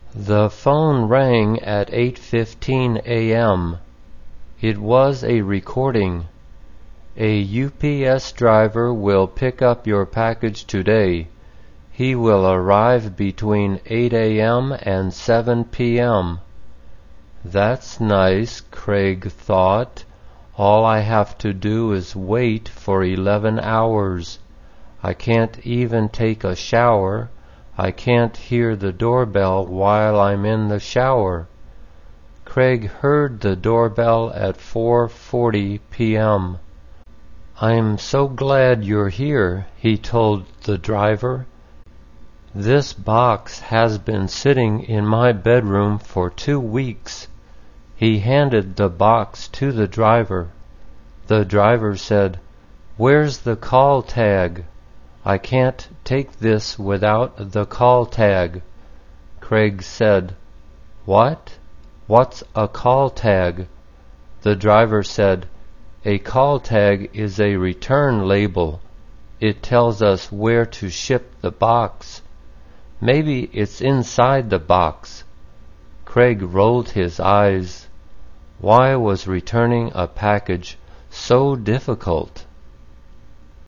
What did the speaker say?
The phone rang at 8:15 a.m. It was a recording. A UPS driver will pick up your package today. He will arrive between 8 a.m. and 7 p.m. That's nice, Craig thought. All I have to do is wait for 11 hours. I can't even take a shower. I can't hear the doorbell while I'm in the shower. Craig heard the doorbell at 4:40 p.m. I'm so glad you're here, he told the driver. This box has been sitting in my bedroom for 2 weeks. He handed the box to the driver. The driver said, "Where's the call tag? I can't take this without the call tag." Craig said, "What? What's a call tag?" The driver said, "A call tag is a return label. It tells us where to ship the box. Maybe it's inside the box." Craig rolled his eyes. Why was returning a package so difficult?